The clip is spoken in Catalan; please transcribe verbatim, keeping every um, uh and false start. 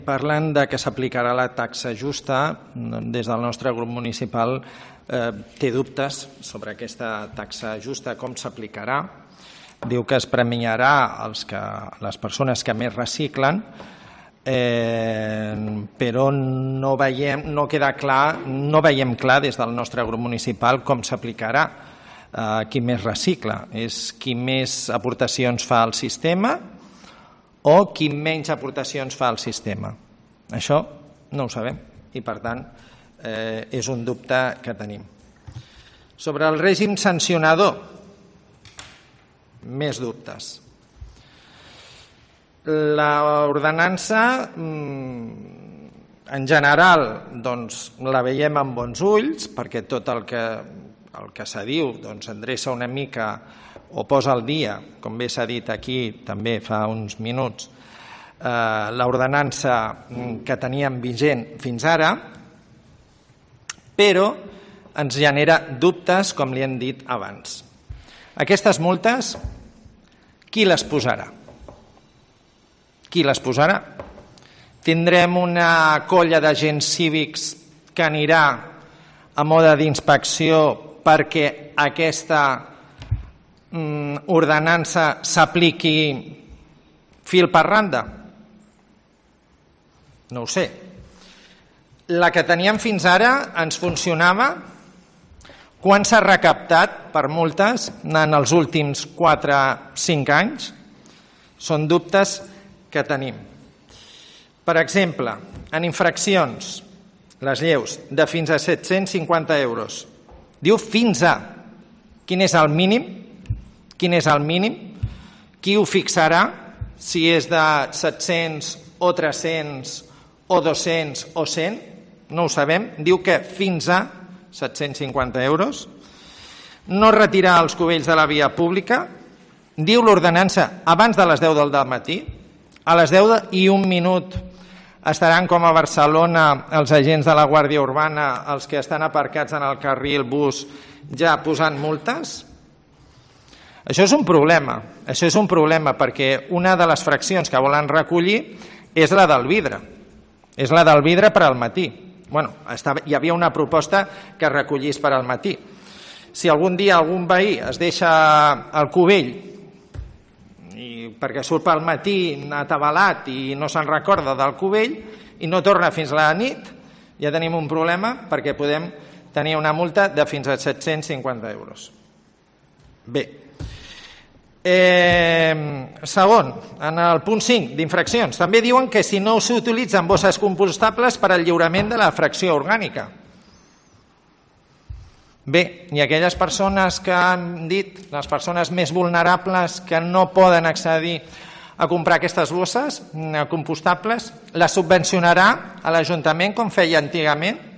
Parlant de que s'aplicarà la taxa justa, des del nostre grup municipal eh, té dubtes sobre aquesta taxa justa, com s'aplicarà. Diu que es premiarà els que, les persones que més reciclen, eh, però no, veiem, no queda clar, no veiem clar des del nostre grup municipal com s'aplicarà. Eh, qui més recicla? És qui més aportacions fa al sistema o qui menys aportacions fa al sistema? Això no ho sabem i, per tant, eh, és un dubte que tenim. Sobre el règim sancionador, més dubtes. L'ordenança, en general, doncs, la veiem amb bons ulls, perquè tot el que, el que se diu doncs, endreça una mica o posa al dia, com bé s'ha dit aquí també fa uns minuts, eh, l'ordenança que teníem vigent fins ara, però ens genera dubtes, com li hem dit abans. Aquestes multes, qui les posarà? Qui les posarà? Tindrem una colla d'agents cívics que anirà a mode d'inspecció perquè aquesta ordenança s'apliqui fil per randa? No ho sé. La que teníem fins ara ens funcionava? Quan s'ha recaptat per multes en els últims quatre a cinc anys? Són dubtes que tenim. Per exemple, en infraccions, les lleus, de fins a set-cents cinquanta euros. Diu fins a. Quin és el mínim? Quin és el mínim? Qui ho fixarà? Si és de set-cents o tres-cents o dos-cents o cent? No ho sabem. Diu que fins a set-cents cinquanta euros. No retirar els cubells de la via pública. Diu l'ordenança abans de les deu del matí. A les deu i un minut estaran, com a Barcelona, els agents de la Guàrdia Urbana, els que estan aparcats en el carril bus, ja posant multes. Això és un problema, això és un problema perquè una de les fraccions que volen recollir és la del vidre, és la del vidre per al matí. Bueno, estava, hi havia una proposta que recollís per al matí. Si algun dia algun veí es deixa el cubell i perquè surt pel matí atabalat i no se'n recorda del cubell i no torna fins a la nit, ja tenim un problema perquè podem tenir una multa de fins a set-cents cinquanta euros. Bé. Eh, segon, en el punt cinc d'infraccions, també diuen que si no s'utilitzen bosses compostables per al lliurament de la fracció orgànica. Bé, i aquelles persones que han dit, les persones més vulnerables que no poden accedir a comprar aquestes bosses compostables, les subvencionarà a l'Ajuntament com feia antigament?